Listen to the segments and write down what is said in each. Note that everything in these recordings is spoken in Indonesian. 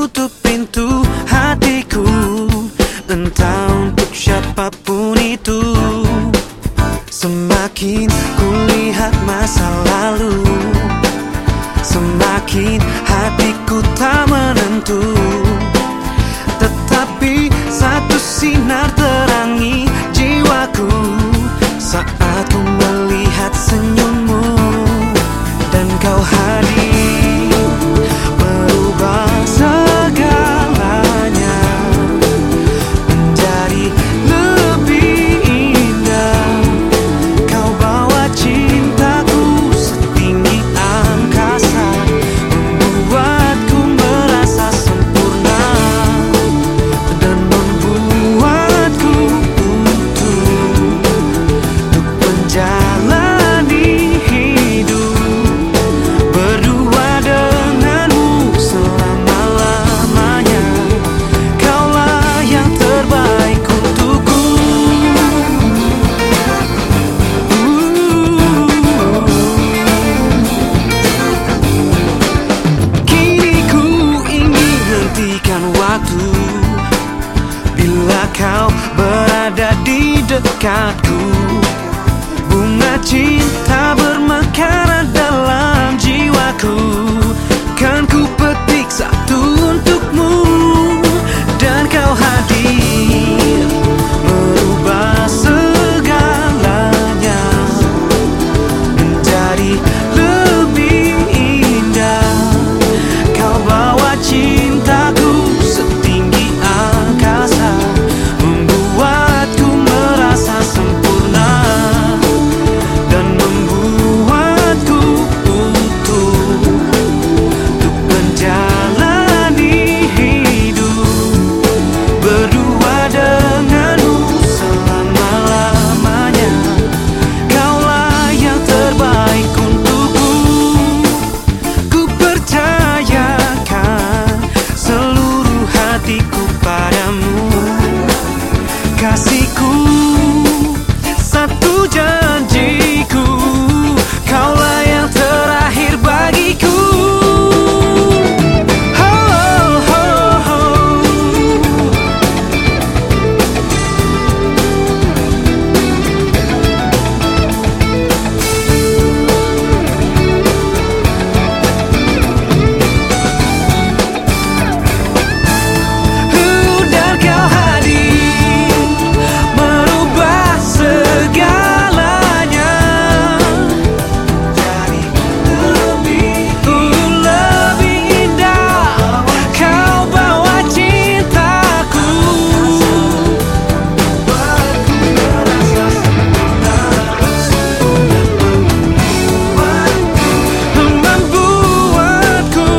tutup pintu hatiku, entah untuk siapapun itu. Semakin kulihat masa lalu, semakin hatiku tak menentu. Tetapi satu sinar terangi jiwaku saat ku melihat senyummu, dan kau hadir merubah segalanya menjadi lebih indah. Kau bawa cintaku setinggi angkasa, membuatku merasa sempurna dan membuatku utuh untuk menjalani hidup berdua denganmu selama-lamanya. Kaulah yang terbaik untukku. Kini ku ingin hentikan waktu bila kau berada di dekatku. Bunga cinta bermekaran dalam jiwaku, kan ku petik satu untukmu, dan kau hadir merubah segalanya menjadi lebih indah. Kau bawa cintaku setinggi angkasa, membuatku merasa sempurna dan membuatku utuh untuk menjalani hidup berdua denganmu selama-lamanya. Kaulah yang terbaik untukku. Ku percayakan seluruh hatiku padamu, kasihku, satu janjiku, kaulah yang terakhir bagiku. Oh, oh, oh. Dan kau hadir merubah segalanya jadi lebih indah. Kau bawa cintaku, membuatku merasa sempurna, membuatku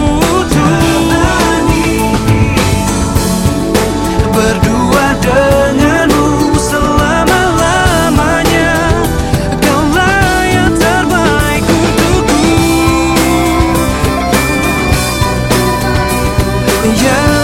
berdua denganmu selama-lamanya. Kaulah yang terbaik untukku. Yeah.